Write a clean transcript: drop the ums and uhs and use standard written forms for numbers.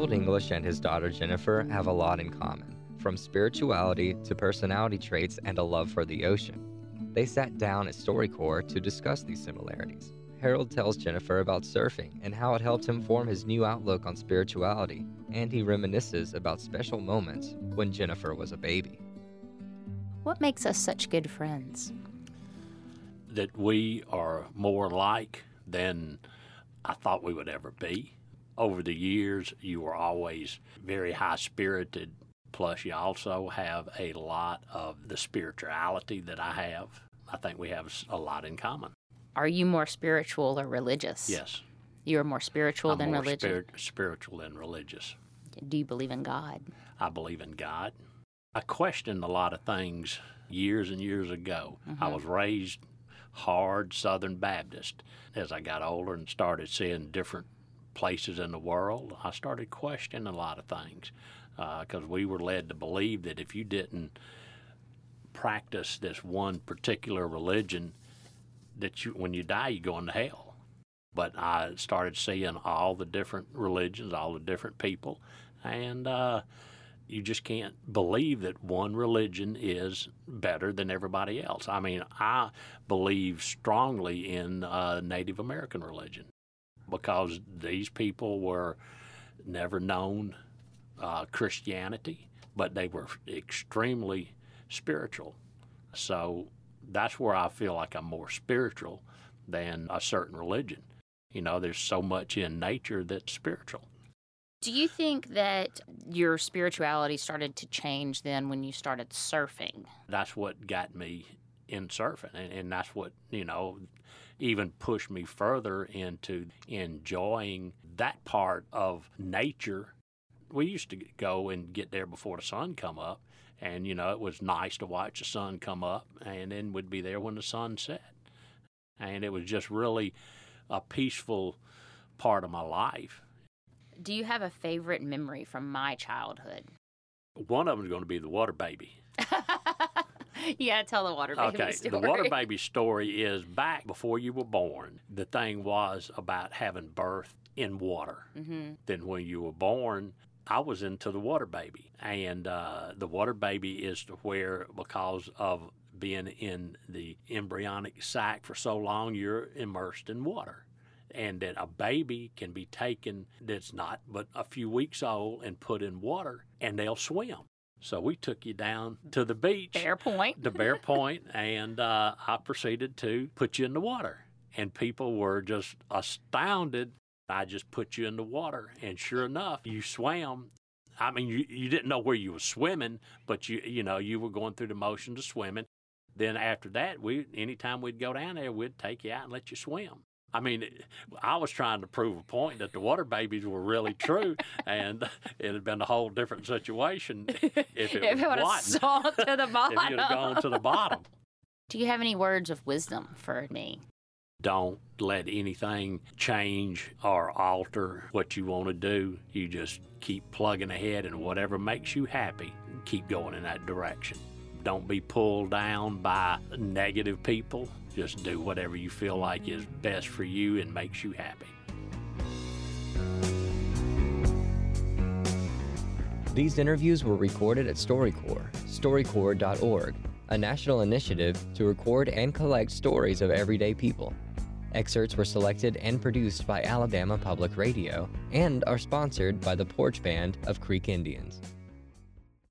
Old English and his daughter Jennifer have a lot in common, from spirituality to personality traits and a love for the ocean. They sat down at StoryCorps to discuss these similarities. Harold tells Jennifer about surfing and how it helped him form his new outlook on spirituality, and he reminisces about special moments when Jennifer was a baby. What makes us such good friends? That we are more alike than I thought we would ever be. Over the years, you were always very high-spirited, plus you also have a lot of the spirituality that I have. I think we have a lot in common. Are you more spiritual or religious? Yes. You're more spiritual than religious? I'm more spiritual than religious. Do you believe in God? I believe in God. I questioned a lot of things years and years ago. Mm-hmm. I was raised hard Southern Baptist. As I got older and started seeing different places in the world, I started questioning a lot of things because we were led to believe that if you didn't practice this one particular religion, that when you die, you go into hell. But I started seeing all the different religions, all the different people, and you just can't believe that one religion is better than everybody else. I mean, I believe strongly in Native American religion because these people were never known Christianity, but they were extremely spiritual. So that's where I feel like I'm more spiritual than a certain religion. You know, there's so much in nature that's spiritual. Do you think that your spirituality started to change then when you started surfing? That's what got me in surfing, and that's what, you know, even pushed me further into enjoying that part of nature. We used to go and get there before the sun come up, and, you know, it was nice to watch the sun come up, and then we'd be there when the sun set. And it was just really a peaceful part of my life. Do you have a favorite memory from my childhood? One of them is going to be the water baby. Yeah, tell the water baby okay, story. The water baby story is back before you were born. The thing was about having birth in water. Mm-hmm. Then when you were born, I was into the water baby. And the water baby is to where, because of being in the embryonic sac for so long, you're immersed in water. And that a baby can be taken that's not but a few weeks old and put in water, and they'll swim. So we took you down to the beach. Bear Point. To Bear Point, and I proceeded to put you in the water. And people were just astounded. I just put you in the water, and sure enough, you swam. I mean, you didn't know where you were swimming, but you know, you were going through the motion of swimming. Then after that, anytime we'd go down there, we'd take you out and let you swim. I mean, I was trying to prove a point that the water babies were really true, and it had been a whole different situation if it would have sunk to the bottom. If you'd have gone to the bottom. Do you have any words of wisdom for me? Don't let anything change or alter what you want to do. You just keep plugging ahead, and whatever makes you happy, keep going in that direction. Don't be pulled down by negative people. Just do whatever you feel like is best for you and makes you happy. These interviews were recorded at StoryCorps, StoryCorps.org, a national initiative to record and collect stories of everyday people. Excerpts were selected and produced by Alabama Public Radio and are sponsored by the Porch Band of Creek Indians.